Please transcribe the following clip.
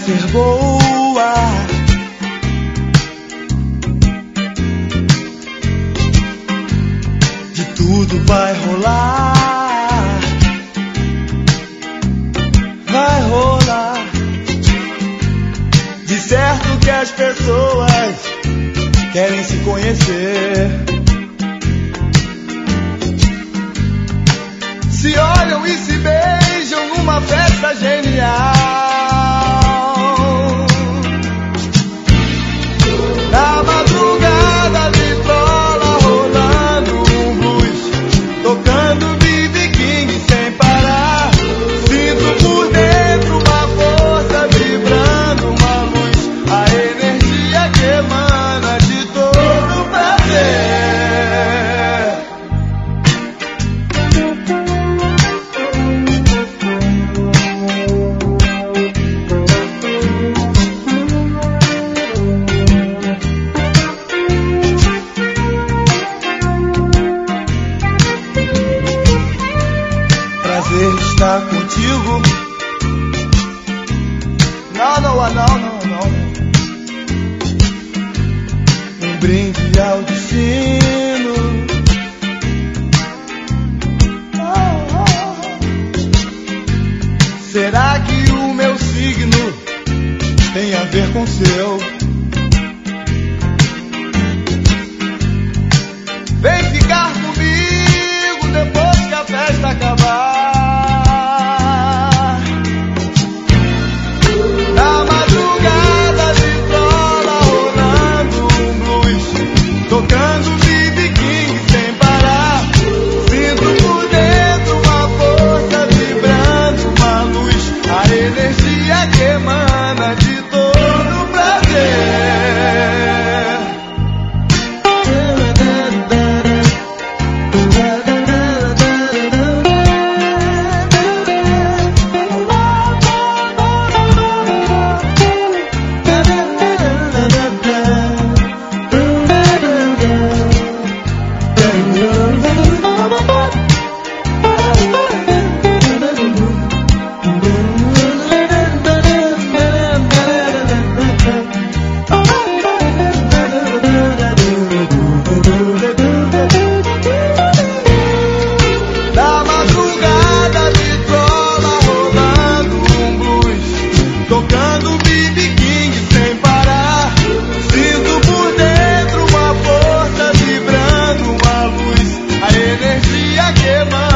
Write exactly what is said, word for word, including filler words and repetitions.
ser boa. De tudo vai rolar, vai rolar. De certo que as pessoas querem se conhecer, se olham e se beijam numa festa genial. Na madrugada vitrola rolando um blues, tocando B B King sem parar. Sinto por dentro uma força vibrando, uma luz, a energia que emana de todo prazer. Prazer estar contigo. Não, não, não, não, não. Um brinde ao destino. Oh, oh. Será que o meu signo tem a ver com o seu? Vem ficar comigo depois que a festa acabar. Na madrugada vitrola rolando um blues, tocando B B King sem parar. Sinto por dentro uma força vibrando, uma luz, a energia que emana de todo prazer. Na madrugada vitrola rolando um blues, tocando B B King sem parar. Sinto por dentro uma força vibrando, uma luz, a energia que emana